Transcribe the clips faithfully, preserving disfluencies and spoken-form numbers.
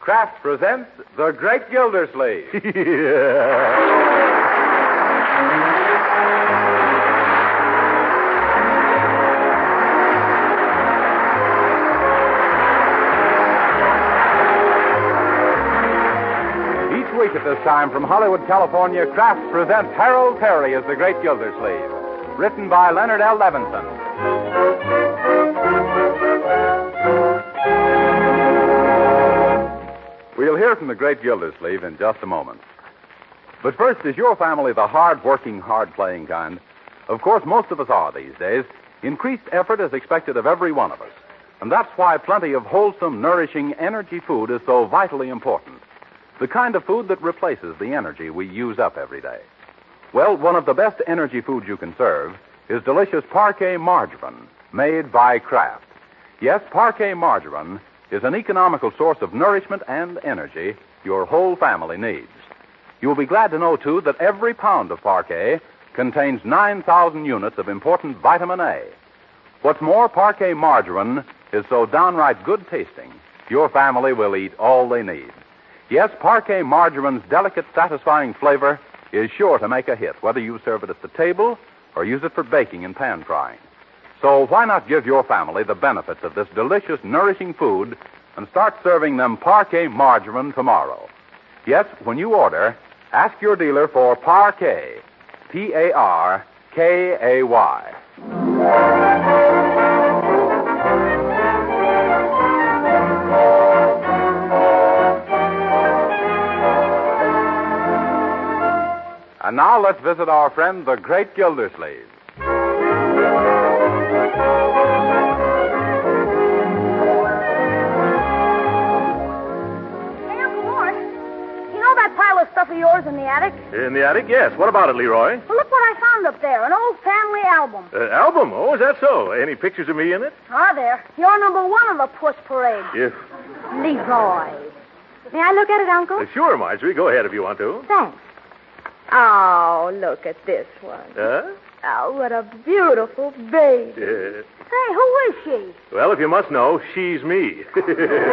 Kraft presents The Great Gildersleeve. Each week at this time from Hollywood, California, Kraft presents Harold Perry as The Great Gildersleeve. Written by Leonard L. Levinson. We'll hear from the great Gildersleeve in just a moment. But first, is your family the hard-working, hard-playing kind? Of course, most of us are these days. Increased effort is expected of every one of us. And that's why plenty of wholesome, nourishing energy food is so vitally important. The kind of food that replaces the energy we use up every day. Well, one of the best energy foods you can serve is delicious Parquet margarine, made by Kraft. Yes, Parquet margarine is an economical source of nourishment and energy your whole family needs. You'll be glad to know, too, that every pound of Parquet contains nine thousand units of important vitamin A. What's more, Parquet margarine is so downright good tasting, your family will eat all they need. Yes, Parquet margarine's delicate, satisfying flavor is sure to make a hit, whether you serve it at the table or use it for baking and pan frying. So why not give your family the benefits of this delicious, nourishing food and start serving them Parquet margarine tomorrow? Yes, when you order, ask your dealer for Parquet, P A R K A Y. And now let's visit our friend, the great Gildersleeve. Stuff of yours in the attic? In the attic, yes. What about it, Leroy? Well, look what I found up there. An old family album. Uh, album? Oh, is that so? Any pictures of me in it? Are there? You're number one of the Puss Parade. Yes. Leroy. May I look at it, Uncle? Uh, sure, Marjorie. Go ahead if you want to. Thanks. Oh, look at this one. Huh? Oh, what a beautiful baby. Uh, Hey, who is she? well, if you must know, she's me. You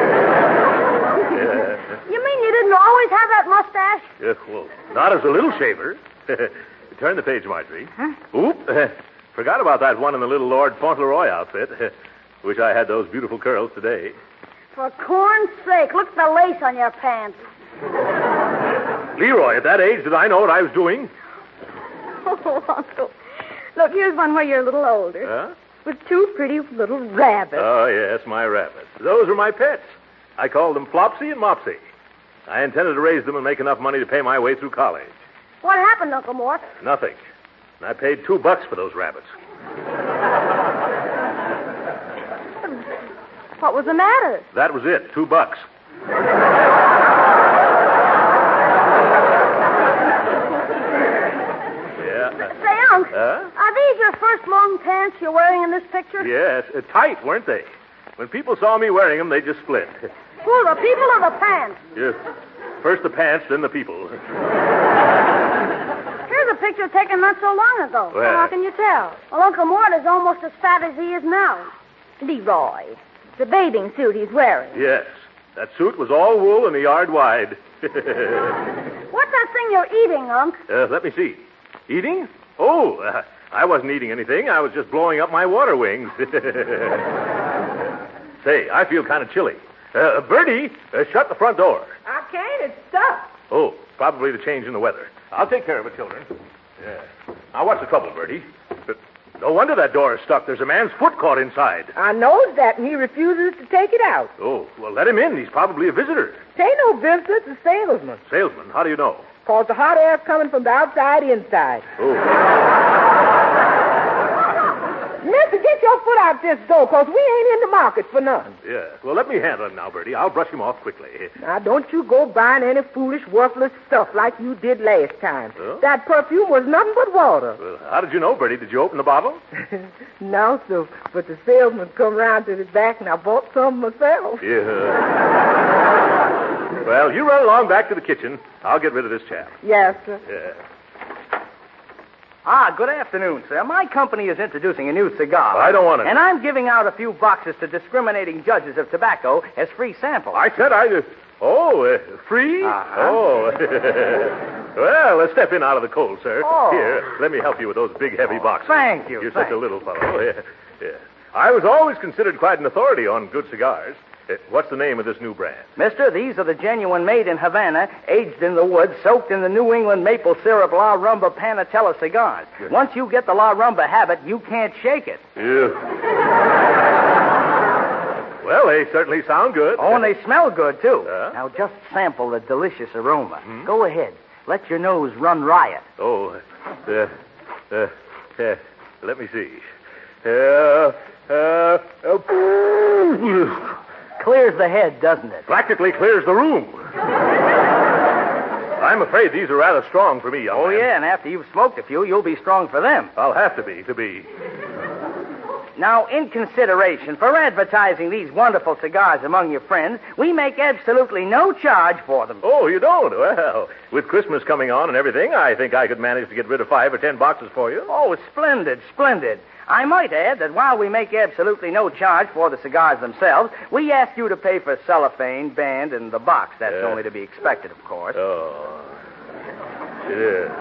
mean you didn't always have that mustache? Uh, well, not as a little shaver. Turn the page, Marjorie. Huh? Oop. Forgot about that one in the little Lord Fauntleroy outfit. Wish I had those beautiful curls today. For corn's sake, look at the lace on your pants. Leroy, at that age, did I know what I was doing? Oh, Uncle. Look, here's one where you're a little older. Huh? With two pretty little rabbits. Oh, yes, my rabbits. Those were my pets. I called them Flopsy and Mopsy. I intended to raise them and make enough money to pay my way through college. What happened, Uncle Mort? Nothing. And I paid two bucks for those rabbits. What was the matter? That was it, two bucks. Yeah. Say, Unc, Huh? are these your first long pants you're wearing in this picture? Yes, uh, tight, weren't they? When people saw me wearing them, they just split. Who, the people or the pants? Yes. First the pants, then the people. Here's a picture taken not so long ago. Well, Well, how can you tell? Well, Uncle Mort is almost as fat as he is now. Leroy, the bathing suit he's wearing. Yes. That suit was all wool and a yard wide. What's that thing you're eating, Unc? Uh, let me see. Eating? Oh, uh, I wasn't eating anything. I was just blowing up my water wings. Say, I feel kind of chilly. Uh, Bertie, uh, shut the front door. I can't. It's stuck. Oh, probably the change in the weather. I'll take care of it, children. Yeah. Now, what's the trouble, Bertie? Uh, no wonder that door is stuck. There's a man's foot caught inside. I knows that, and he refuses to take it out. Oh, well, let him in. He's probably a visitor. It ain't no visitor. It's a salesman. Salesman, how do you know? Cause the hot air's coming from the outside inside. Oh. Mister, get your foot out this door, cause we ain't in the market for none. Yeah. Well, let me handle him now, Bertie. I'll brush him off quickly. Now, don't you go buying any foolish, worthless stuff like you did last time. Huh? That perfume was nothing but water. Well, how did you know, Bertie? Did you open the bottle? No, sir. But the salesman come round to the back, and I bought some myself. Yeah. Well, you run along back to the kitchen. I'll get rid of this chap. Yes, sir. Yeah. Ah, good afternoon, sir. My company is introducing a new cigar. I don't want it. And I'm giving out a few boxes to discriminating judges of tobacco as free samples. I said I... Uh, Oh, uh, free? Uh-huh. Oh. Well, let's step in out of the cold, sir. Oh. Here, let me help you with those big, heavy boxes. Thank you. You're thank such a little fellow. Yeah, yeah. I was always considered quite an authority on good cigars. Uh, what's the name of this new brand? Mister, these are the genuine made in Havana, aged in the woods, soaked in the New England maple syrup La Rumba Panatella cigars. Good. Once you get the La Rumba habit, you can't shake it. Yeah. Well, they certainly sound good. Oh, and they smell good, too. Uh? Now, just sample the delicious aroma. Hmm? Go ahead. Let your nose run riot. Oh, uh, uh, uh, let me see. Uh, uh, uh, Clears the head, doesn't it? practically clears the room. I'm afraid these are rather strong for me, young Oh, man. yeah, and after you've smoked a few, you'll be strong for them. I'll have to be, to be. Now, in consideration for advertising these wonderful cigars among your friends, we make absolutely no charge for them. Oh, you don't? Well, with Christmas coming on and everything, I think I could manage to get rid of five or ten boxes for you. Oh, splendid, splendid. I might add that while we make absolutely no charge for the cigars themselves, we ask you to pay for cellophane, band, and the box. That's Yeah. only to be expected, of course. Oh. Yeah.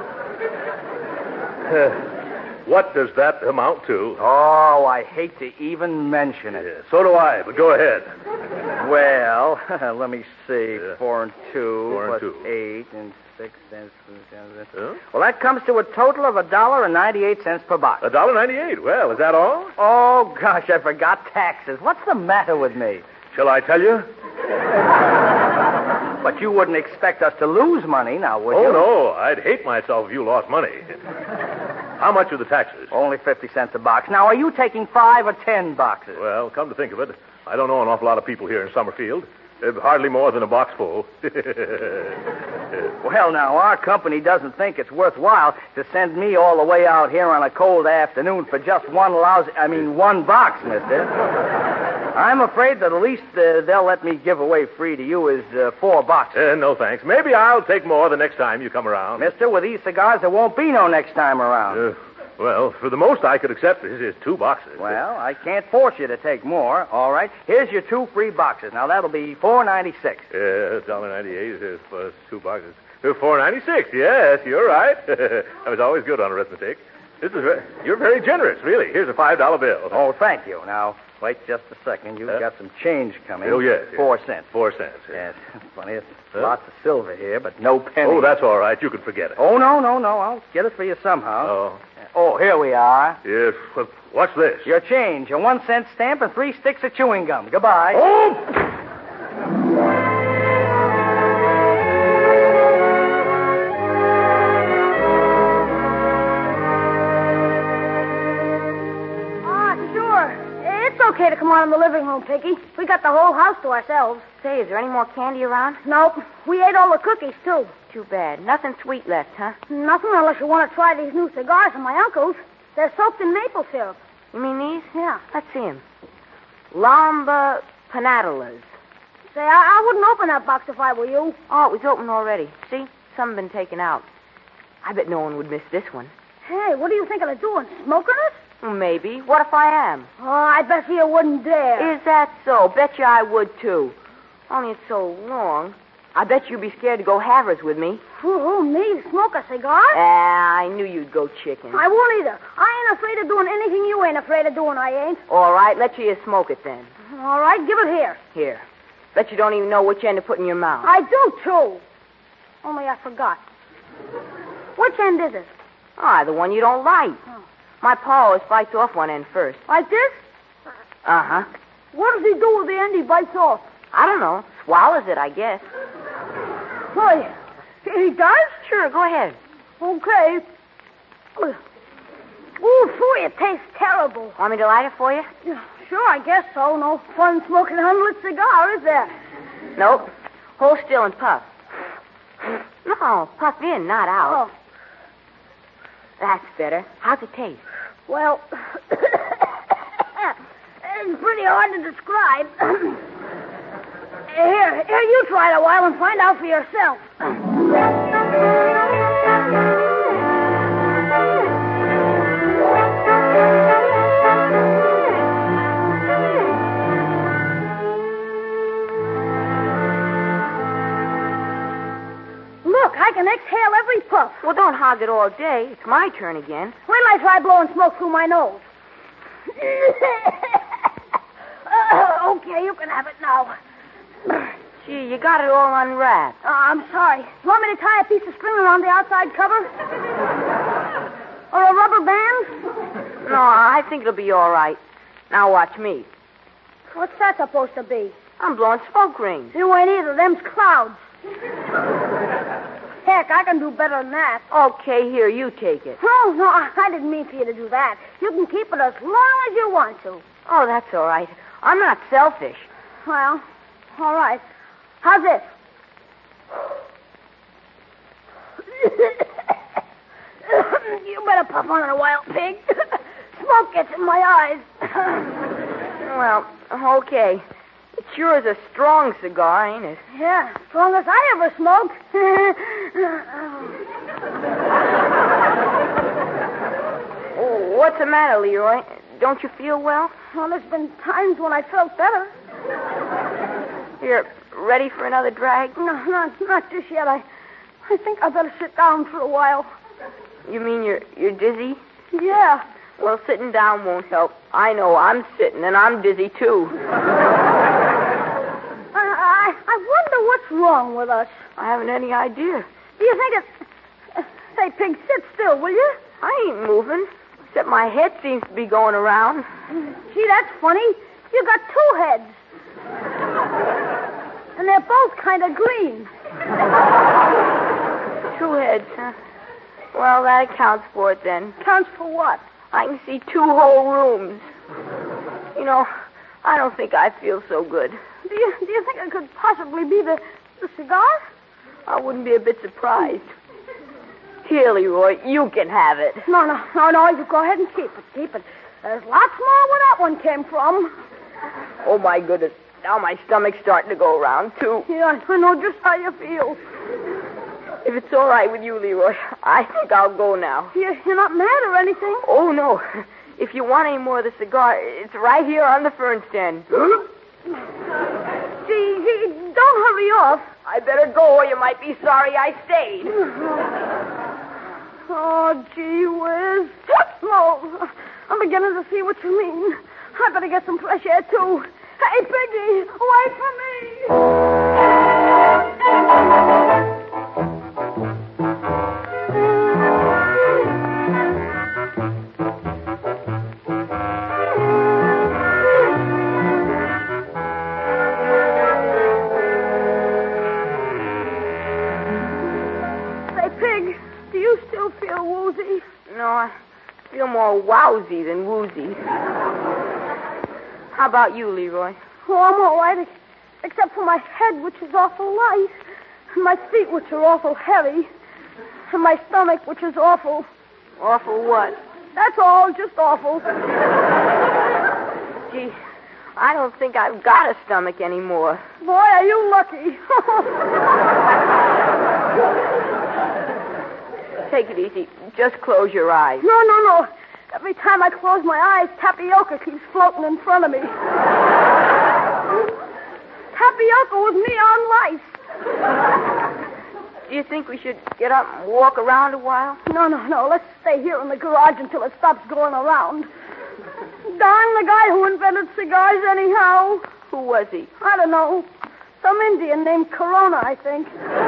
What does that amount to? Oh, I hate to even mention it. Yeah, so do I, but go ahead. Well, let me see. Yeah. Four and two Four and plus two. eight and six and seven. Huh? Well, that comes to a total of a dollar and ninety-eight cents per box. A dollar ninety-eight. Well, is that all? Oh, gosh, I forgot taxes. What's the matter with me? Shall I tell you? But you wouldn't expect us to lose money now, would Oh, you? no. I'd hate myself if you lost money. How much are the taxes? Only fifty cents a box. Now, are you taking five or ten boxes? Well, come to think of it, I don't know an awful lot of people here in Summerfield. Uh, hardly more than a box full. Well, now, our company doesn't think it's worthwhile to send me all the way out here on a cold afternoon for just one lousy, I mean, one box, mister. I'm afraid that the least uh, they'll let me give away free to you is uh, four boxes. Uh, no, thanks. Maybe I'll take more the next time you come around. Mister, with these cigars, there won't be no next time around. Uh, well, for the most I could accept is, is two boxes. Well, I can't force you to take more. All right. Here's your two free boxes. Now, that'll be four ninety-six. Yeah, one dollar ninety-eight uh, plus two boxes. Uh, four ninety-six, yes, you're right. I was always good on arithmetic. This is ve- You're very generous, really. Here's a five dollar bill. Oh, thank you. Now, wait just a second. You've Huh? got some change coming. Oh, yes, yes. Four cents. Four cents. Yes, funny. It's Huh? lots of silver here, but no pennies. Oh, that's all right. You can forget it. Oh, no, no, no. I'll get it for you somehow. Oh. Oh, here we are. Yes. Well, what's this? Your change, a one cent stamp and three sticks of chewing gum. Goodbye. Oh! Ah, sure. It's okay to come on in the living room, Piggy. We got the whole house to ourselves. Say, is there any more candy around? Nope. We ate all the cookies, too. Too bad. Nothing sweet left, huh? Nothing unless you want to try these new cigars of my uncle's. They're soaked in maple syrup. You mean these? Yeah. Let's see them. Lamba Panatellas. Say, I, I wouldn't open that box if I were you. Oh, it was open already. See? Some have been taken out. I bet no one would miss this one. Hey, what are you thinking of doing? Smoking it? Well, maybe. What if I am? Oh, I bet you wouldn't dare. Is that so? Bet you I would, too. Only it's so long. I bet you'd be scared to go havers with me. Who, who, me? Smoke a cigar? Ah, I knew you'd go chicken. I won't either. I ain't afraid of doing anything you ain't afraid of doing, I ain't. All right, let you smoke it then. All right, give it here. Here. Bet you don't even know which end to put in your mouth. I do, too. Only I forgot. Which end is it? Ah, the one you don't like. Oh. My pa always bites off one end first. Like this? Uh-huh. What does he do with the end he bites off? I don't know. Swallows it, I guess. Why, he does? Sure, go ahead. Okay. Ooh, phew, it tastes terrible. Want me to light it for you? Yeah, sure, I guess so. No fun smoking an unlit cigar, is there? Nope. Hold still and puff. No, puff in, not out. Oh, That's better. How's it taste? well, it's pretty hard to describe. Here, here, you try it a while and find out for yourself. can exhale every puff. Well, don't hog it all day. It's my turn again. Wait till I try blowing smoke through my nose. uh, okay, you can have it now. Gee, you got it all unwrapped. Uh, I'm sorry. You want me to tie a piece of string around the outside cover? Or a rubber band? No, I think it'll be all right. Now watch me. What's that supposed to be? I'm blowing smoke rings. You ain't either. Them's clouds. Heck, I can do better than that. Okay, here, you take it. Oh, no, I didn't mean for you to do that. You can keep it as long as you want to. Oh, that's all right. I'm not selfish. Well, all right. How's this? You better puff on it a while, pig. Smoke gets in my eyes. Well, okay. It sure is a strong cigar, ain't it? Yeah, strongest I ever smoked. Oh, what's the matter, Leroy? Don't you feel well? Well, there's been times when I felt better. Here, ready for another drag? No, not, not just yet. I, I think I better sit down for a while. You mean you're you're dizzy? Yeah. Well, sitting down won't help. I know I'm sitting, and I'm dizzy, too. I, I, I wonder what's wrong with us. I haven't any idea. Do you think it's... Uh, say, pig, sit still, will you? I ain't moving, except my head seems to be going around. Gee, that's funny. You got two heads. And they're both kind of green. Two heads, huh? Well, that accounts for it, then. Counts for what? I can see two whole rooms. You know, I don't think I feel so good. Do you do you think it could possibly be the, the cigar? I wouldn't be a bit surprised. Here, Leroy, you can have it. No, no, no, no, you go ahead and keep it, keep it. There's lots more where that one came from. Oh, my goodness. Now my stomach's starting to go around, too. Yeah, I know just how you feel. If it's all right with you, Leroy, I think I'll go now. You, you're not mad or anything? Oh, no. If you want any more of the cigar, it's right here on the fern stand. Gee, gee, don't hurry off. I better go or you might be sorry I stayed. Oh, gee whiz. No, I'm beginning to see what you mean. I better get some fresh air, too. Hey, Piggy, wait for me. No, I feel more wowsy than woozy. How about you, Leroy? Oh, I'm all right, except for my head, which is awful light, and my feet, which are awful heavy, and my stomach, which is awful. Awful what? That's all, just awful. Gee, I don't think I've got a stomach anymore. Boy, are you lucky. Take it easy. Just close your eyes. No, no, no. Every time I close my eyes, tapioca keeps floating in front of me. Tapioca with neon lights. Do you think we should get up and walk around a while? No, no, no. Let's stay here in the garage until it stops going around. Darn the guy who invented cigars anyhow. Who was he? I don't know. Some Indian named Corona, I think.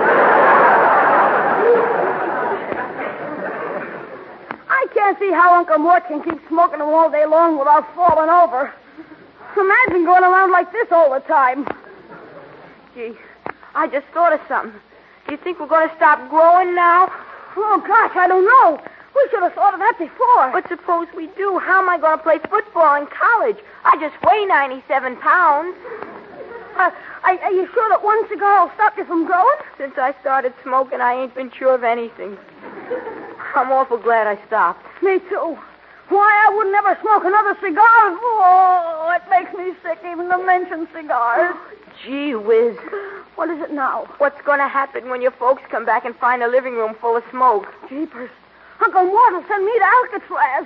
I can't see how Uncle Mort can keep smoking them all day long without falling over. Imagine going around like this all the time. Gee, I just thought of something. Do you think we're going to stop growing now? Oh, gosh, I don't know. We should have thought of that before. But suppose we do. How am I going to play football in college? I just weigh ninety-seven pounds. Uh, are, are you sure that one cigar will stop you from growing? Since I started smoking, I ain't been sure of anything. I'm awful glad I stopped. Me too. Why, I would never smoke another cigar. Oh, it makes me sick even to mention cigars. Gee whiz. What is it now? What's going to happen when your folks come back and find the living room full of smoke? Jeepers. Uncle Mort will send me to Alcatraz.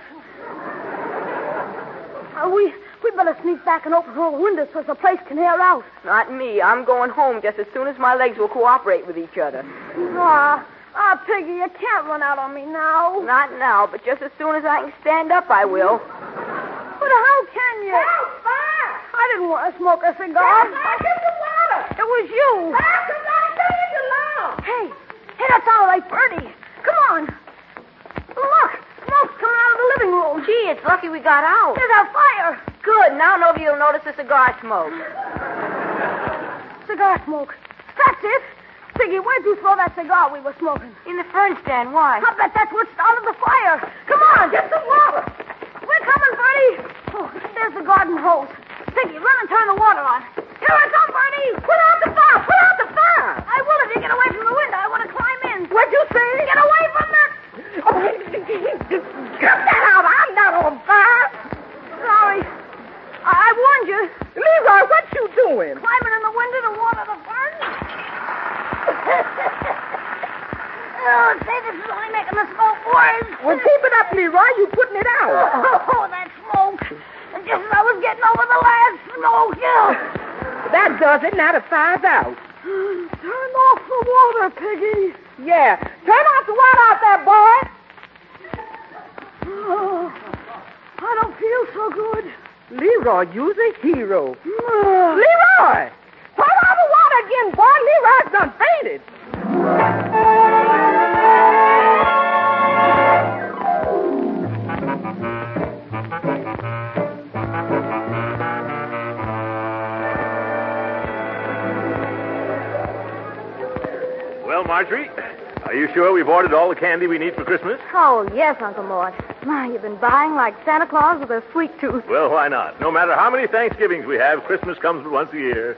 Uh, we, we better sneak back and open all the windows so the place can air out. Not me. I'm going home just as soon as my legs will cooperate with each other. Ah, Ah, Piggy, you can't run out on me now. Not now, but just as soon as I can stand up, I will. But how can you? Help, fire! I didn't want to smoke a cigar. Fire, get the water! It was you. Fire, come on, leave it alone! Hey, hey, that sounded like Bertie. Come on. Look, smoke's coming out of the living room. Gee, it's lucky we got out. There's our fire. Good. Now nobody will notice the cigar smoke. Cigar smoke. That's it. Piggy, where'd you throw that cigar we were smoking? In the fern stand. Why? I bet that's what started the fire. Come on, get some water. We're coming, Bertie. Oh, there's the garden hose. Piggy, run and turn the water on. Here I come, Bertie. Put out the fire. Put out the fire. I will if you get away from the window. I want to climb in. What'd you say? Get away from the... Oh, get that out. I'm not on fire. Sorry. I, I warned you. Leroy, what you doing? Climbing in the window to water the ferns. Oh, say, this is only making the smoke worse. Well, keep it up, Leroy. You putting it out. Oh, that smoke. And just as I was getting over the last smoke, yeah. That does it. Now the fire's out. Turn off the water, Piggy. Yeah. Turn off the water out there, boy. Oh, I don't feel so good. Leroy, you's a hero. Leroy! Turn on the water again, boy. Leroy's done fainted. Well, Marjorie, are you sure we've ordered all the candy we need for Christmas? Oh, yes, Uncle Mort. My, you've been buying like Santa Claus with a sweet tooth. Well, why not? No matter how many Thanksgivings we have, Christmas comes but once a year.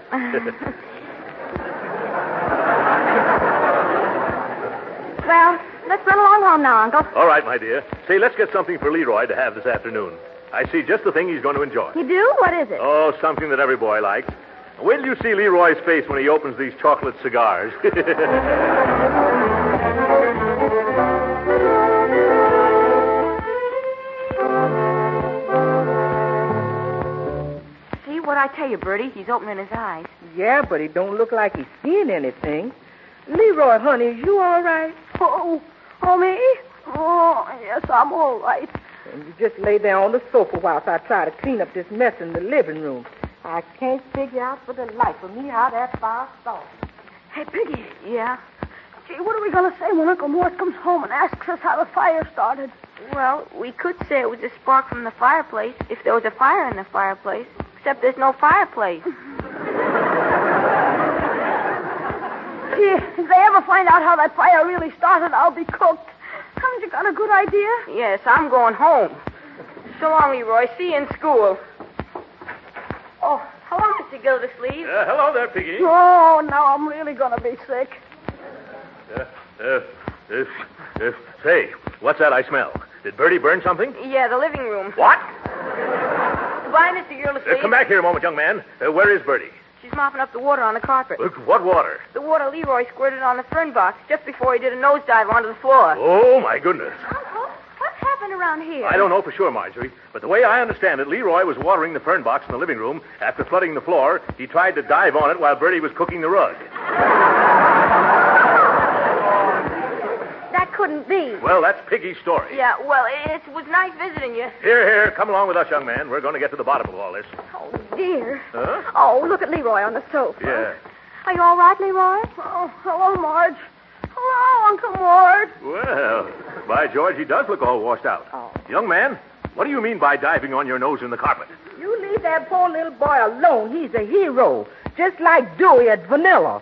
Well, let's run along home now, Uncle. All right, my dear. Say, let's get something for Leroy to have this afternoon. I see just the thing he's going to enjoy. You do? What is it? Oh, something that every boy likes. Wait till you see Leroy's face when he opens these chocolate cigars. See what I tell you, Bertie? He's opening his eyes. Yeah, but he don't look like he's seeing anything. Leroy, honey, is you all right? Oh, oh, me? Oh, yes, I'm all right. And you just lay there on the sofa whilst I try to clean up this mess in the living room. I can't figure out for the life of me how that fire started. Hey, Piggy. Yeah? Gee, what are we going to say when Uncle Mort comes home and asks us how the fire started? Well, we could say it was a spark from the fireplace if there was a fire in the fireplace. Except there's no fireplace. Gee, if they ever find out how that fire really started, I'll be cooked. Haven't you got a good idea? Yes, I'm going home. So long, Leroy. See you in school. Oh, hello, Mister Gildersleeve. Uh, hello there, Piggy. Oh, now I'm really going to be sick. Uh, uh, uh, uh, say, what's that I smell? Did Bertie burn something? Yeah, the living room. What? Goodbye, Mister Gildersleeve. Uh, come back here a moment, young man. Uh, where is Bertie? She's mopping up the water on the carpet. Look, what water? The water Leroy squirted on the fern box just before he did a nosedive onto the floor. Oh, my goodness. Uncle, what's happened around here? I don't know for sure, Marjorie, but the way I understand it, Leroy was watering the fern box in the living room. After flooding the floor, he tried to dive on it while Bertie was cooking the rug. That couldn't be. Well, that's Piggy's story. Yeah, well, it was nice visiting you. Here, here, come along with us, young man. We're going to get to the bottom of all this. Oh, dear. Huh? Oh, look at Leroy on the sofa. Yeah. Are you all right, Leroy? Oh, hello, Marge. Hello, Uncle Mort. Well, by George, he does look all washed out. Oh. Young man, what do you mean by diving on your nose in the carpet? You leave that poor little boy alone. He's a hero. Just like Dewey at Vanilla.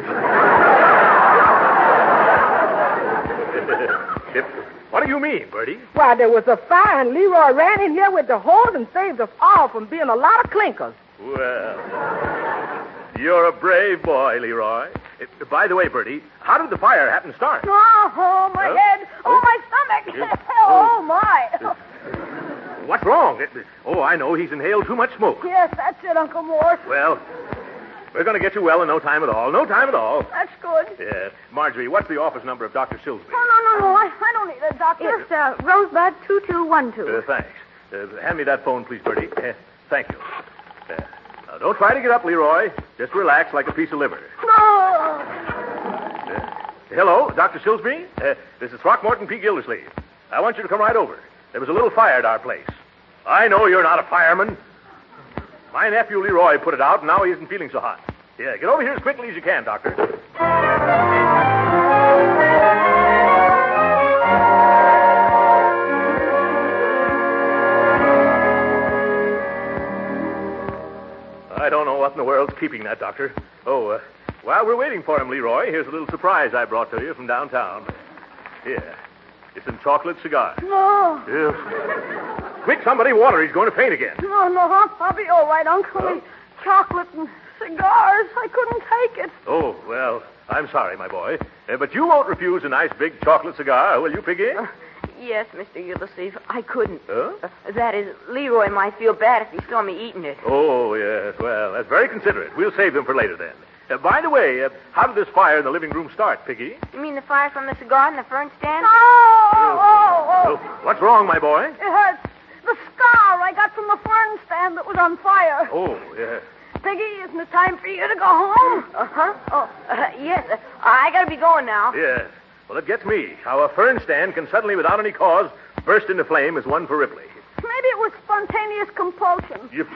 What do you mean, Bertie? Why, there was a fire, and Leroy ran in here with the hose and saved us all from being a lot of clinkers. Well, you're a brave boy, Leroy. Uh, by the way, Bertie, how did the fire happen to start? Oh, oh my Huh? head. Oh, Oh. my stomach. Yeah. Oh, my. What's wrong? Uh, Oh, I know. He's inhaled too much smoke. Yes, that's it, Uncle Mort. Well, we're going to get you well in no time at all. No time at all. That's good. Yeah. Marjorie, what's the office number of Doctor Silsby? Oh, no, no, no. I, I don't need a doctor. It's uh, Rosebud two two one two. Uh, thanks. Uh, hand me that phone, please, Bertie. Uh, thank you. Uh, now, don't try to get up, Leroy. Just relax like a piece of liver. No. Uh, Hello, Doctor Silsby. Uh, this is Throckmorton P. Gildersleeve. I want you to come right over. There was a little fire at our place. I know you're not a fireman. My nephew Leroy put it out, and now he isn't feeling so hot. Yeah, get over here as quickly as you can, Doctor. I don't know what in the world's keeping that, Doctor. Oh, uh, while we're waiting for him, Leroy, here's a little surprise I brought to you from downtown. Here. It's some chocolate cigars. No. Yeah. Quick, somebody, water. He's going to faint again. No, no, I'll, I'll be all right, Uncle. Huh? Chocolate and cigars. I couldn't take it. Oh, well, I'm sorry, my boy. Uh, but you won't refuse a nice big chocolate cigar, will you, Piggy? Uh, yes, Mister Gildersleeve. I couldn't. Huh? Uh, that is, Leroy might feel bad if he saw me eating it. Oh, yes. Well, that's very considerate. We'll save them for later, then. Uh, by the way, uh, how did this fire in the living room start, Piggy? You mean the fire from the cigar and the fern stand? Oh, oh, oh, Oh, what's wrong, my boy? It hurts. The scar I got from the fern stand that was on fire. Oh, yes. Piggy, isn't it time for you to go home? Uh-huh. Oh, uh, yes. Uh, I gotta be going now. Yes. Well, it gets me how a fern stand can suddenly, without any cause, burst into flame as one for Ripley. Maybe it was spontaneous compulsion. You...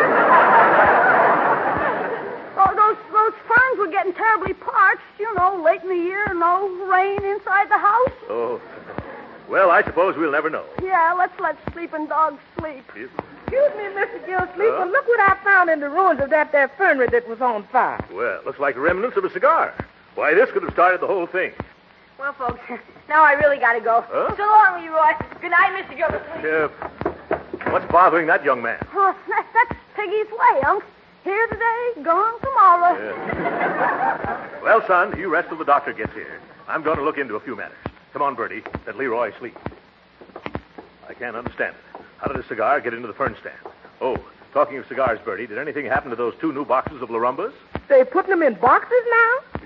Oh, those those ferns were getting terribly parched, you know, late in the year, no rain inside the house. Oh. Well, I suppose we'll never know. Yeah, let's let sleeping dogs sleep. You- Excuse me, Mister Gildersleeve, Huh? but look what I found in the ruins of that there fernery that was on fire. Well, looks like remnants of a cigar. Why, this could have started the whole thing. Well, folks, now I really gotta go. Huh? So long, Leroy. Good night, Mister Gildersleeve. Uh, what's bothering that young man? Oh, that, that's Piggy's way, Unc. Here today, gone tomorrow. Yeah. Well, son, you rest till the doctor gets here. I'm going to look into a few matters. Come on, Bertie. Let Leroy sleep. I can't understand it. How did a cigar get into the fern stand? Oh, talking of cigars, Bertie, did anything happen to those two new boxes of Larumbas? They putting them in boxes now?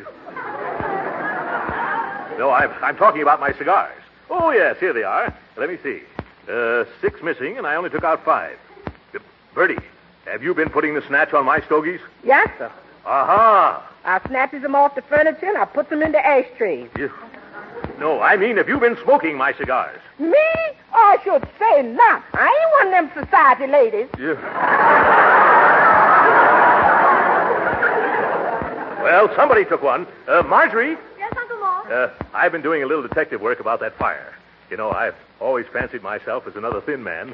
No, I'm, I'm talking about my cigars. Oh, yes, here they are. Let me see. Uh, six missing, and I only took out five. Uh, Bertie, have you been putting the snatch on my stogies? Yes, sir. Aha! I snatches them off the furniture and I put them in the ashtrays. You... No, I mean, have you been smoking my cigars? Me? I should say not. I ain't one of them society ladies. You... Well, somebody took one. Uh, Marjorie, Yes, Uncle Mort? uh, I've been doing a little detective work about that fire. You know, I've always fancied myself as another thin man.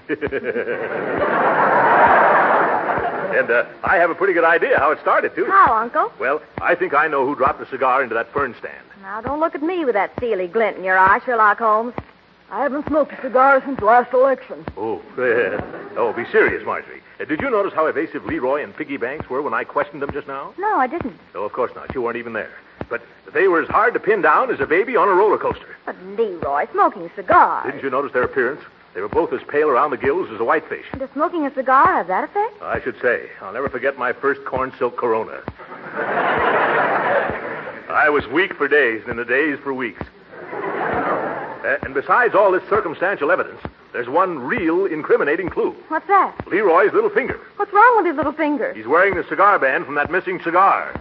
And uh, I have a pretty good idea how it started, too. How, Uncle? Well, I think I know who dropped the cigar into that fern stand. Now, don't look at me with that steely glint in your eye, Sherlock Holmes. I haven't smoked a cigar since last election. Oh, oh, be serious, Marjorie. Uh, did you notice how evasive Leroy and Piggy Banks were when I questioned them just now? No, I didn't. No, of course not. You weren't even there. But they were as hard to pin down as a baby on a roller coaster. But Leroy, smoking cigars. Didn't you notice their appearance? They were both as pale around the gills as a whitefish. Does smoking a cigar have that effect? I should say. I'll never forget my first corn silk Corona. I was weak for days and in a daze for weeks. Uh, and besides all this circumstantial evidence, there's one real incriminating clue. What's that? Leroy's little finger. What's wrong with his little finger? He's wearing the cigar band from that missing cigar.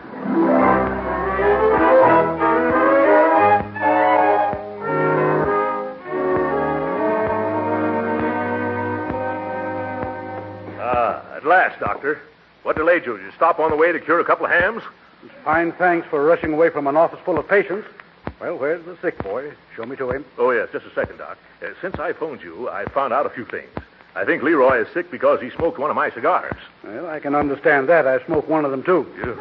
Ah, at last, Doctor. What delayed you? Did you stop on the way to cure a couple of hams? Fine thanks for rushing away from an office full of patients. Well, where's the sick boy? Show me to him. Oh, yes, just a second, Doc. Uh, since I phoned you, I found out a few things. I think Leroy is sick because he smoked one of my cigars. Well, I can understand that. I smoked one of them, too. Yeah.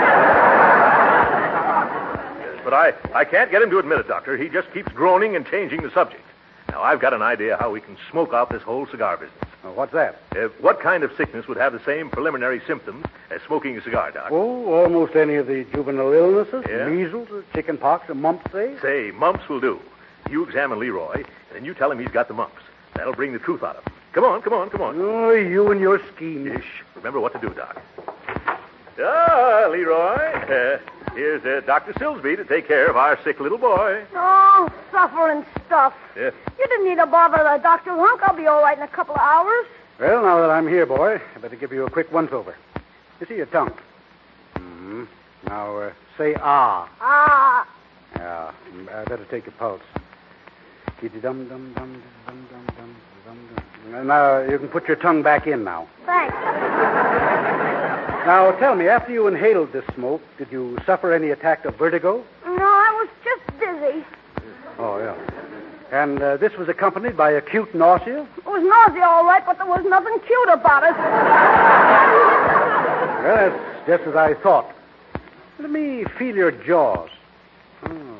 Yes, but I, I can't get him to admit it, Doctor. He just keeps groaning and changing the subject. Now, I've got an idea how we can smoke out this whole cigar business. Well, what's that? Uh, what kind of sickness would have the same preliminary symptoms as smoking a cigar, Doc? Oh, almost any of the juvenile illnesses. Yeah? Measles, chicken pox, and mumps, say? Say, mumps will do. You examine Leroy, and then you tell him he's got the mumps. That'll bring the truth out of him. Come on, come on, come on. Oh, you and your schemes. Shh. Remember what to do, Doc. Ah, Leroy. Uh, here's uh, Doctor Silsby to take care of our sick little boy. Oh, suffering stuff. Yeah. You didn't need to bother the Doctor Hunk. I'll be all right in a couple of hours. Well, now that I'm here, boy, I better give you a quick once-over. You see your tongue. Mm-hmm. Now, uh, say ah. Ah. Yeah, I better take your pulse. Dum dum dum dum dum dum dum. Now you can put your tongue back in now. Thanks. Now tell me, after you inhaled this smoke, did you suffer any attack of vertigo? No, I was just dizzy. Oh yeah. And uh, this was accompanied by acute nausea? It was nausea, all right, but there was nothing cute about it. Well, that's just as I thought. Let me feel your jaws. Oh.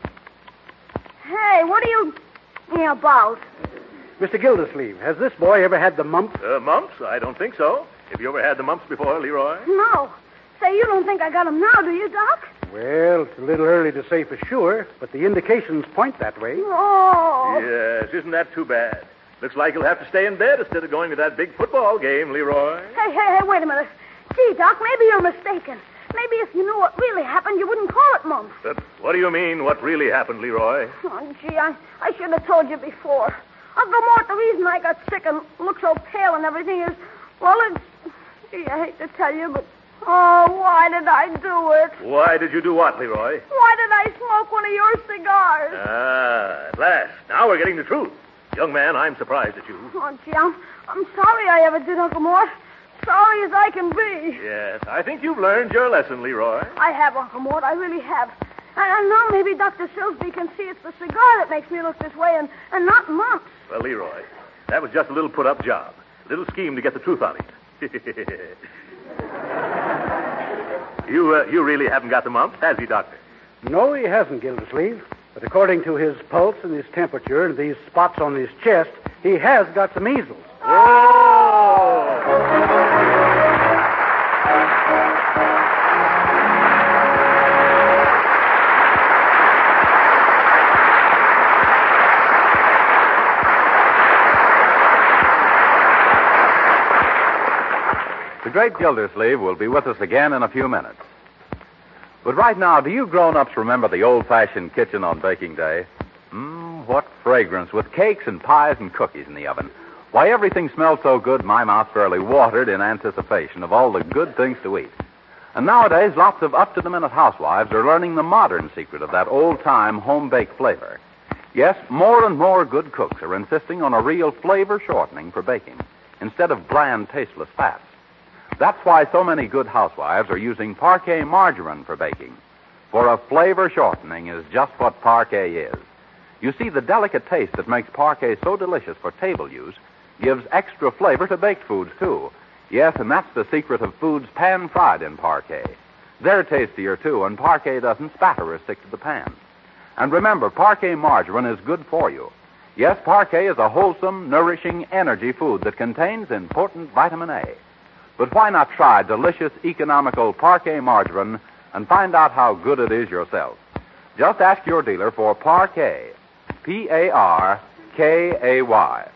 Hey, what are you yeah, about? Mister Gildersleeve, has this boy ever had the mumps? Uh, mumps? I don't think so. Have you ever had the mumps before, Leroy? No. Say, you don't think I got them now, do you, Doc? Well, it's a little early to say for sure, but the indications point that way. Oh. Yes, isn't that too bad? Looks like you'll have to stay in bed instead of going to that big football game, Leroy. Hey, hey, hey, wait a minute. Gee, Doc, maybe you're mistaken. Maybe if you knew what really happened, you wouldn't call it mumps. But what do you mean, what really happened, Leroy? Oh, gee, I, I should have told you before. Uncle Mort, the reason I got sick and look so pale and everything is, well, it's... Gee, I hate to tell you, but... Oh, why did I do it? Why did you do what, Leroy? Why did I smoke one of your cigars? Ah, at last. Now we're getting the truth. Young man, I'm surprised at you. Oh, gee, I'm, I'm sorry I ever did, Uncle Mort. Sorry as I can be. Yes, I think you've learned your lesson, Leroy. I have, Uncle Mort. I really have. And, and now maybe Doctor Silsby can see it's the cigar that makes me look this way and, and not mumps. Well, Leroy, that was just a little put-up job. A little scheme to get the truth on it. you, uh, you really haven't got the mumps, has he, Doctor? No, he hasn't, Gildersleeve. But according to his pulse and his temperature and these spots on his chest, he has got the measles. Oh! The great Gildersleeve will be with us again in a few minutes. But right now, do you grown-ups remember the old-fashioned kitchen on baking day? Mmm, what fragrance, with cakes and pies and cookies in the oven. Why, everything smelled so good, my mouth fairly watered in anticipation of all the good things to eat. And nowadays, lots of up-to-the-minute housewives are learning the modern secret of that old-time home-baked flavor. Yes, more and more good cooks are insisting on a real flavor shortening for baking, instead of bland, tasteless fats. That's why so many good housewives are using Parquet margarine for baking. For a flavor shortening is just what Parquet is. You see, the delicate taste that makes Parquet so delicious for table use gives extra flavor to baked foods, too. Yes, and that's the secret of foods pan-fried in Parquet. They're tastier, too, and Parquet doesn't spatter or stick to the pan. And remember, Parquet margarine is good for you. Yes, Parquet is a wholesome, nourishing energy food that contains important vitamin A. But why not try delicious, economical Parquet margarine and find out how good it is yourself? Just ask your dealer for Parquet. P A R K A Y.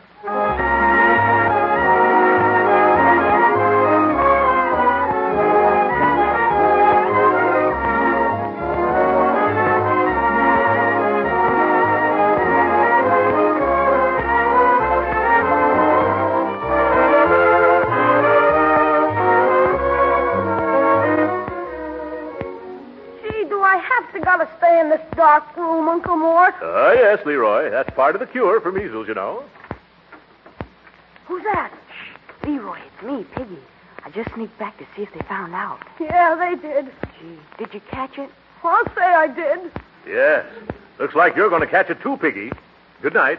Gotta stay in this dark room, Uncle Mort. Ah, uh, yes, Leroy. That's part of the cure for measles, you know. Who's that? Shh. Leroy, it's me, Piggy. I just sneaked back to see if they found out. Yeah, they did. Gee, did you catch it? I'll say I did. Yes. Looks like you're going to catch it too, Piggy. Good night.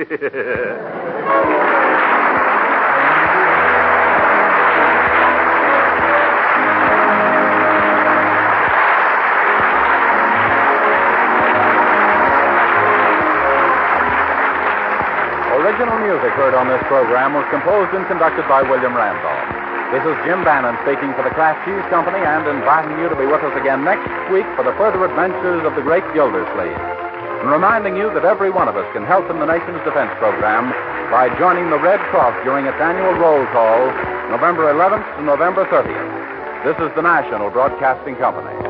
Original music heard on this program was composed and conducted by William Randolph. This is Jim Bannon speaking for the Kraft Cheese Company and inviting you to be with us again next week for the further adventures of the great Gildersleeve. And reminding you that every one of us can help in the nation's defense program by joining the Red Cross during its annual roll call, November eleventh to November thirtieth. This is the National Broadcasting Company.